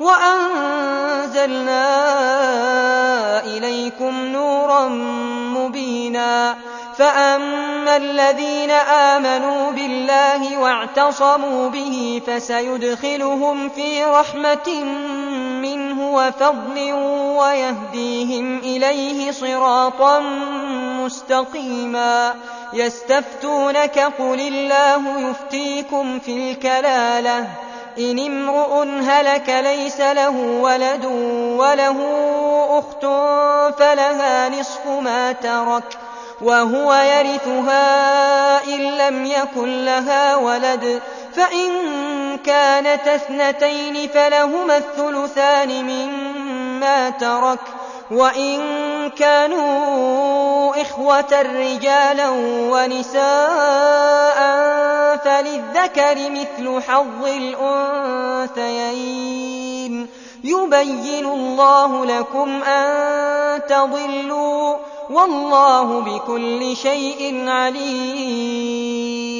وأنزلنا إليكم نورا مبينا. فأما الذين آمنوا بالله واعتصموا به فسيدخلهم في رحمة منه وفضل ويهديهم إليه صراطا مستقيما. يستفتونك قل الله يفتيكم في الكلالة إن امرؤ هلك ليس له ولد وله أخت فلها نصف ما ترك وهو يرثها إن لم يكن لها ولد فإن كانت اثنتين فلهما الثلثان مما ترك وإن كانوا إخوة رجالا ونساء فللذكر مثل حظ الأنثيين. يبين الله لكم أن تضلوا والله بكل شيء عليم.